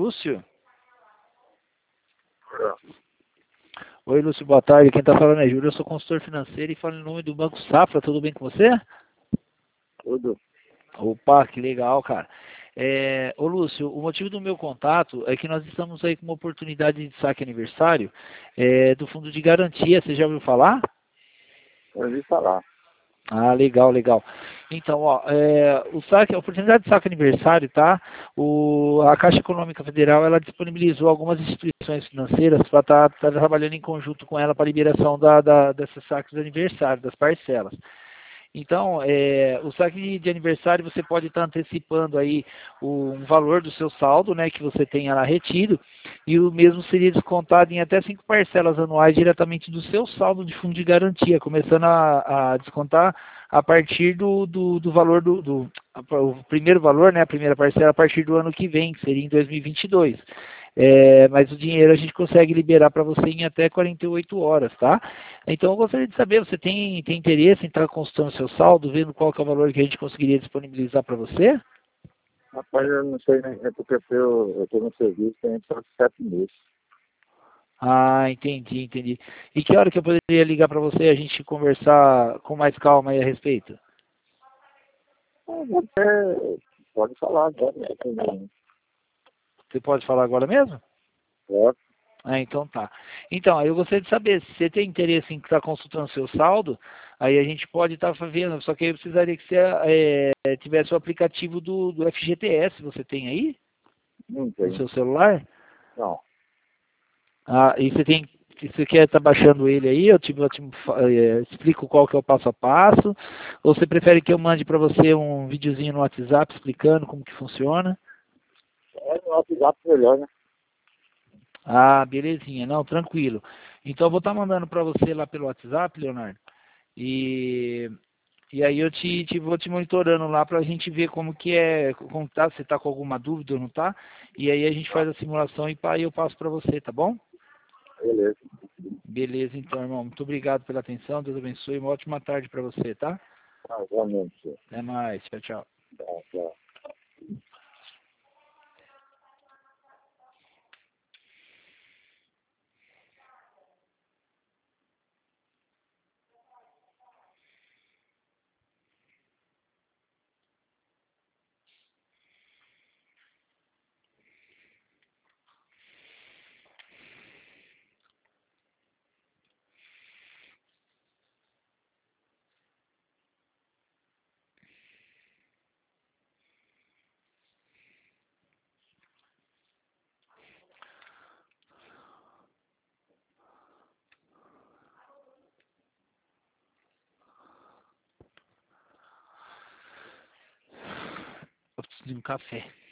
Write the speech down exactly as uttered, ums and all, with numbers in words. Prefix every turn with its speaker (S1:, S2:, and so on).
S1: Lúcio? Oi, Lúcio, boa tarde. Quem está falando é Júlio, eu sou consultor financeiro e falo em nome do Banco Safra. Tudo bem com você?
S2: Tudo.
S1: Opa, que legal, cara. É, ô Lúcio, o motivo do meu contato é que nós estamos aí com uma oportunidade de saque aniversário é, do Fundo de Garantia. Você já ouviu falar?
S2: Eu ouvi falar.
S1: Ah, legal, legal. Então, ó, é, o saque, a oportunidade de saque aniversário, tá? O, a Caixa Econômica Federal, ela disponibilizou algumas instituições financeiras para estar tá, tá trabalhando em conjunto com ela para a liberação da, da, desses saques de aniversário, das parcelas. Então, é, o saque de, de aniversário você pode estar antecipando aí o, um valor do seu saldo, né, que você tenha lá retido, e o mesmo seria descontado em até cinco parcelas anuais diretamente do seu saldo de fundo de garantia, começando a, a descontar a partir do, do, do valor do, do a, o primeiro valor, né, a primeira parcela a partir do ano que vem, que seria em dois mil e vinte e dois. É, mas o dinheiro a gente consegue liberar para você em até quarenta e oito horas, tá? Então eu gostaria de saber, você tem, tem interesse em estar consultando seu saldo, vendo qual que é o valor que a gente conseguiria disponibilizar para você?
S2: Rapaz, eu não sei, né? É porque eu estou no serviço tem só sete meses.
S1: Ah, entendi, entendi. E que hora que eu poderia ligar para você e a gente conversar com mais calma aí a respeito?
S2: Ah, Você pode falar agora, né? Também.
S1: Você pode falar agora mesmo?
S2: Pode.
S1: Ah, então tá. Então, aí eu gostaria de saber, se você tem interesse em estar consultando seu saldo, aí a gente pode estar fazendo, só que aí eu precisaria que você é, tivesse o aplicativo do, do F G T S, você tem aí
S2: Não
S1: no
S2: tem.
S1: seu celular?
S2: Não.
S1: Ah, e você tem, se você quer estar baixando ele aí, eu te, eu te eh, explico qual que é o passo a passo, ou você prefere que eu mande para você um videozinho no WhatsApp explicando como que funciona?
S2: É no WhatsApp melhor, né?
S1: Ah, belezinha, não, tranquilo. Então eu vou estar mandando para você lá pelo WhatsApp, Leonardo, e, e aí eu te, te vou te monitorando lá para a gente ver como que é, como tá, se tá com alguma dúvida ou não tá, e aí a gente faz a simulação e pá, eu passo para você, tá bom?
S2: Beleza.
S1: Beleza, então, irmão. Muito obrigado pela atenção. Deus abençoe. Uma ótima tarde para você, tá?
S2: Ah, realmente.
S1: Até mais. Tchau, tchau.
S2: Tá, tá.
S1: Eu preciso de um café.